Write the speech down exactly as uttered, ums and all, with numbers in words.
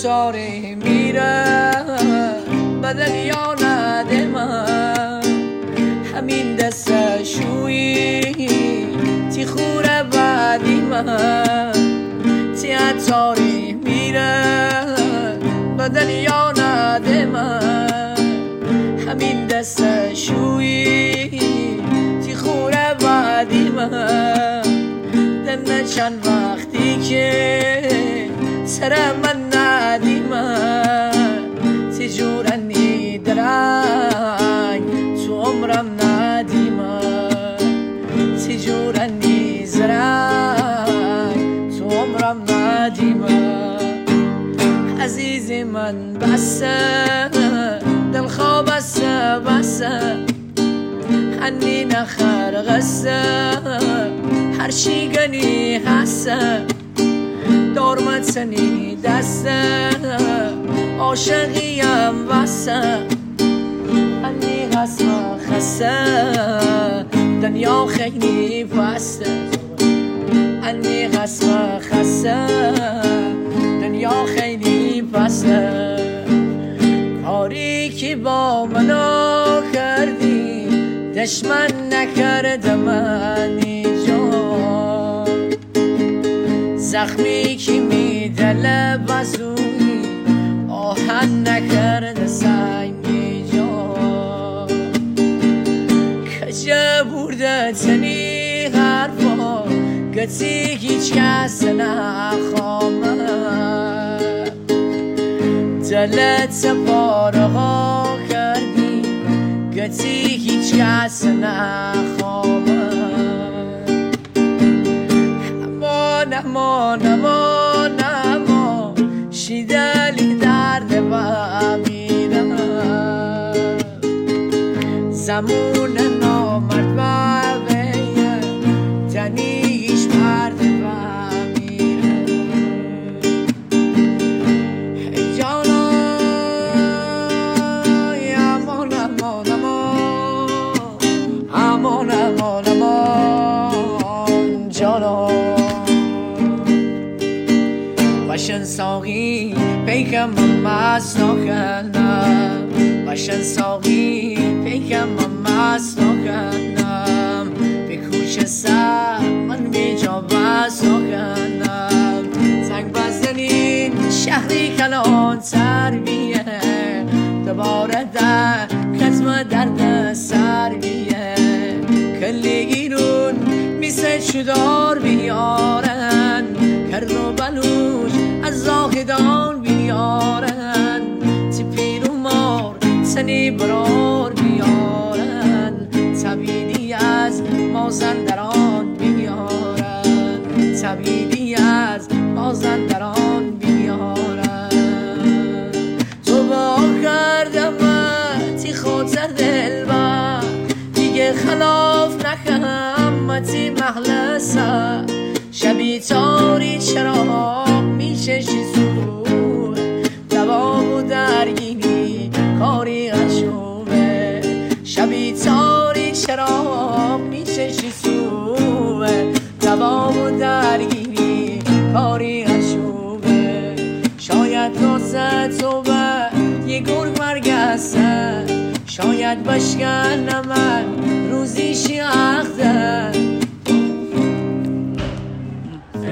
عطاره میره بدل یا نده من همین دست شویی تی خوره بعدی من تی عطاره میره بدل یا نده من همین دست شویی تی خوره بعدی من دنه چند وقتی که سر من ندی من تی جورنی درنگ تو عمرم ندی من تی جورنی زرنگ تو عمرم ندی من عزیز من بسه دل خواب بسه بسه هنی نخر غسه هر چی گنی حسه دارمت سنی دسته عاشقیم وسه هنی غسم خسه دنیا خیلی بسته هنی غسم خسه دنیا خیلی بسته کاری که با منو کردی دشمن نکرده منی جان زخمی که میدله بزوی آهن نکرده سنگی جان کجا برده تنی حرفا گتی هیچ کس نخوامه دلت پارها کردی گتی هیچ کس نخوامه امان امان امان امان شیدلی درد و میرم زمون نامرد و بیه تنیش مرد و میرم جانا امان امان امان امان امان امان جانا باشن ساقی پیکم مست نکنم باشن ساقی پیکم مست نکنم به کوچه سر من بی جا بست نکنم زنگ بزنین شهری کلان تربیه دوباره در کتم درد سر بیه کلیگیرون میسه چودار بیارن کرد و بلوش از زاهدان بیارن تی پیر و مار سنی برار بیارن طبیلی از مازندران بیارن طبیلی از مازندران بیارن تو با کردم تی خاطر دل با دیگه خلاف نکنم تی مخلصه شبی تاری چرا میچشی زود دوام و درگینی کاری غشومه شبی تاری چرا میچشی زود دوام و درگینی کاری غشومه شاید روزه تو به یه گرگ مرگسته شاید بشکنم من روزی شی